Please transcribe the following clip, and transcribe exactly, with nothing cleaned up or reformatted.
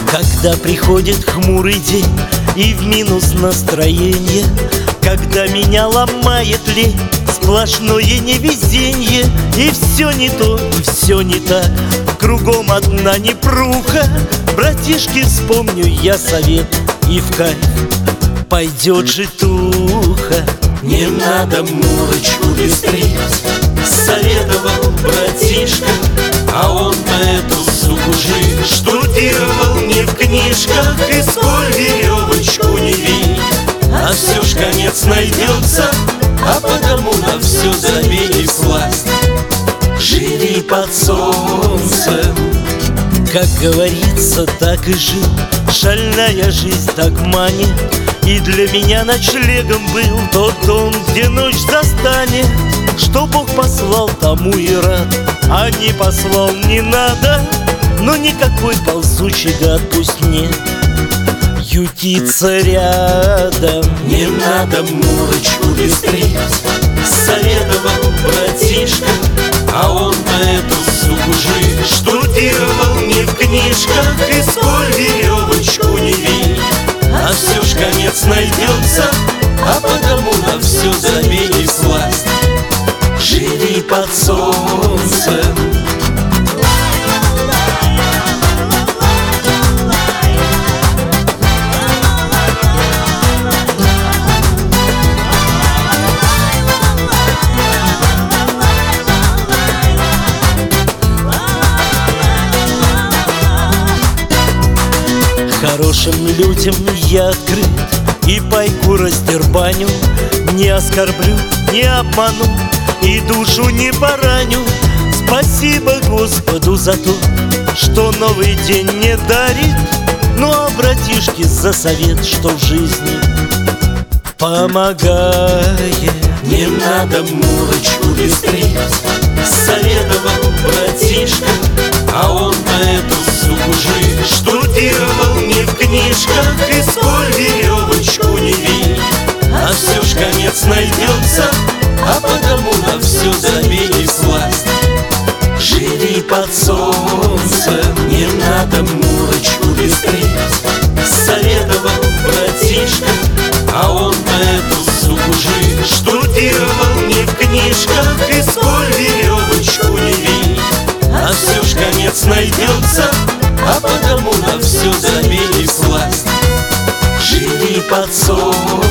Когда приходит хмурый день и в минус настроение, когда меня ломает лень, сплошное невезенье, и все не то, и все не так, кругом одна непруха. Братишки, вспомню я совет, и в кайф пойдет житуха. Не надо Мурочку бестрить, советовал братишка, а он по эту суку жил. Штудировал не в книжках, и сколь веревочку не вей, а все ж конец найдется, а потому на все забей и сласть. Живи под солнцем. Как говорится, так и жил, шальная жизнь так манит. И для меня ночлегом был тот дом, где ночь застанет. Что Бог послал, тому и рад, а не послал не надо. Но никакой ползучий гад пусть не ютится рядом. Не надо Мурочку бестрить, советовал братишка, а он по эту суку жил. Штудировал не в книжках, и сколь веревочку не вей, а все ж конец найдется, а потому на все забей и сласть. Живи под солнцем. Хорошим людям я открыт и пайку раздербаню. Не оскорблю, не обману и душу не пораню. Спасибо Господу за то, что новый день не дарит. Ну а братишки за совет, что в жизни помогает. Не надо Мурочку бестрить, советовал братишка, а он по эту суку жил. Штудировал не в книжках, и сколь веревочку не вей, а все ж конец найдется, а потому на все забей и сласть. Живи под солнцем. Не надо Мурочку бестрить, советовал братишка, а он по эту суку жил. Штудировал не в книжках, и сколь веревочку не вей, а все ж конец найдется, а потому на все забей и сласть. Живи под солнцем.